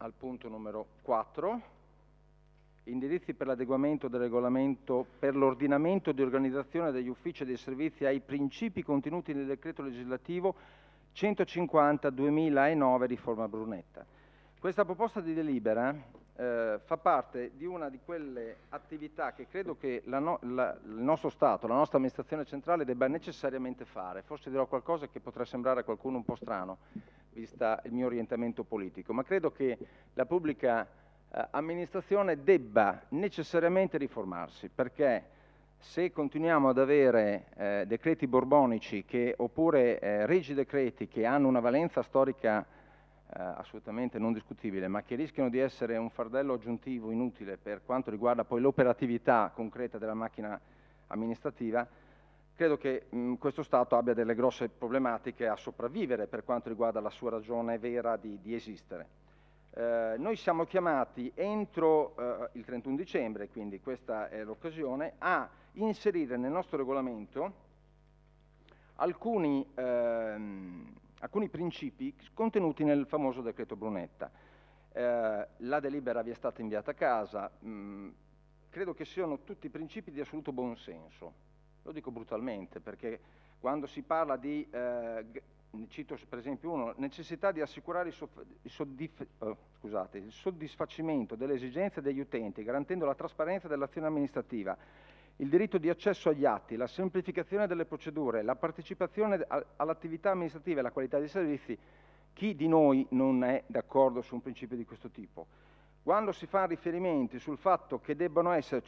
al punto numero 4, indirizzi per l'adeguamento del regolamento per l'ordinamento di organizzazione degli uffici e dei servizi ai principi contenuti nel decreto legislativo 150/2009 riforma Brunetta. Questa proposta di delibera fa parte di una di quelle attività che credo che il nostro Stato, la nostra amministrazione centrale debba necessariamente fare. Forse dirò qualcosa che potrà sembrare a qualcuno un po' strano, vista il mio orientamento politico, ma credo che la pubblica amministrazione debba necessariamente riformarsi, perché se continuiamo ad avere decreti borbonici oppure regi decreti che hanno una valenza storica assolutamente non discutibile, ma che rischiano di essere un fardello aggiuntivo inutile per quanto riguarda poi l'operatività concreta della macchina amministrativa, credo che questo Stato abbia delle grosse problematiche a sopravvivere per quanto riguarda la sua ragione vera di esistere. Noi siamo chiamati entro il 31 dicembre, quindi questa è l'occasione, a inserire nel nostro regolamento alcuni principi contenuti nel famoso decreto Brunetta. La delibera vi è stata inviata a casa, credo che siano tutti principi di assoluto buonsenso, lo dico brutalmente, perché quando si parla di, cito per esempio uno, necessità di assicurare il soddisfacimento delle esigenze degli utenti, garantendo la trasparenza dell'azione amministrativa, il diritto di accesso agli atti, la semplificazione delle procedure, la partecipazione all'attività amministrativa e la qualità dei servizi, chi di noi non è d'accordo su un principio di questo tipo? Quando si fa riferimenti sul fatto che devono essere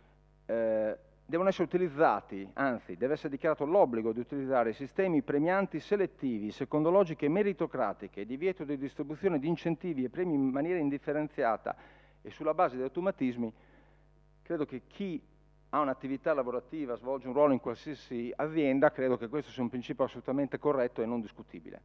utilizzati, anzi deve essere dichiarato l'obbligo di utilizzare sistemi premianti selettivi secondo logiche meritocratiche, divieto di distribuzione di incentivi e premi in maniera indifferenziata e sulla base di automatismi, credo che chi ha un'attività lavorativa, svolge un ruolo in qualsiasi azienda, credo che questo sia un principio assolutamente corretto e non discutibile.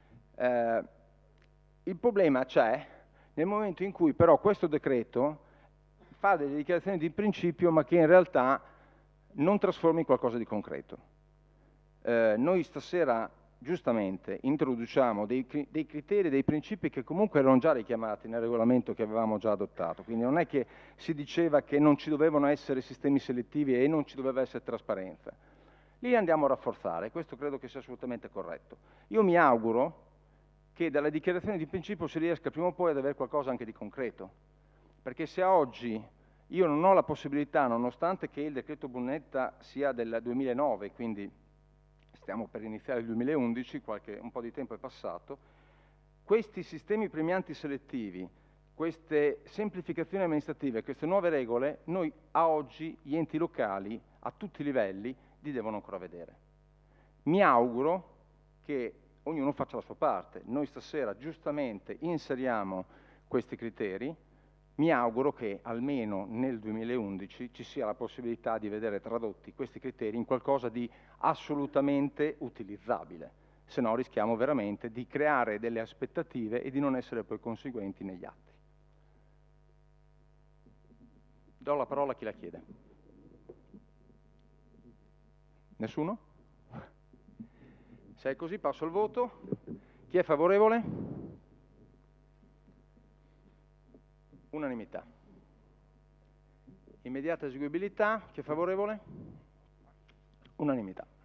Il problema c'è nel momento in cui però questo decreto fa delle dichiarazioni di principio ma che in realtà non trasforma in qualcosa di concreto. Noi stasera giustamente introduciamo dei criteri, dei principi che comunque erano già richiamati nel regolamento che avevamo già adottato, quindi non è che si diceva che non ci dovevano essere sistemi selettivi e non ci doveva essere trasparenza. Li andiamo a rafforzare, questo credo che sia assolutamente corretto. Io mi auguro che dalle dichiarazioni di principio si riesca prima o poi ad avere qualcosa anche di concreto, perché se oggi io non ho la possibilità, nonostante che il decreto Brunetta sia del 2009, quindi stiamo per iniziare il 2011, un po' di tempo è passato, questi sistemi premianti selettivi, queste semplificazioni amministrative, queste nuove regole, noi a oggi gli enti locali a tutti i livelli li devono ancora vedere. Mi auguro che ognuno faccia la sua parte. Noi stasera giustamente inseriamo questi criteri. Mi auguro che almeno nel 2011 ci sia la possibilità di vedere tradotti questi criteri in qualcosa di assolutamente utilizzabile, se no rischiamo veramente di creare delle aspettative e di non essere poi conseguenti negli atti. Do la parola a chi la chiede. Nessuno? Se è così passo al voto. Chi è favorevole? Unanimità. Immediata eseguibilità, chi è favorevole? Unanimità.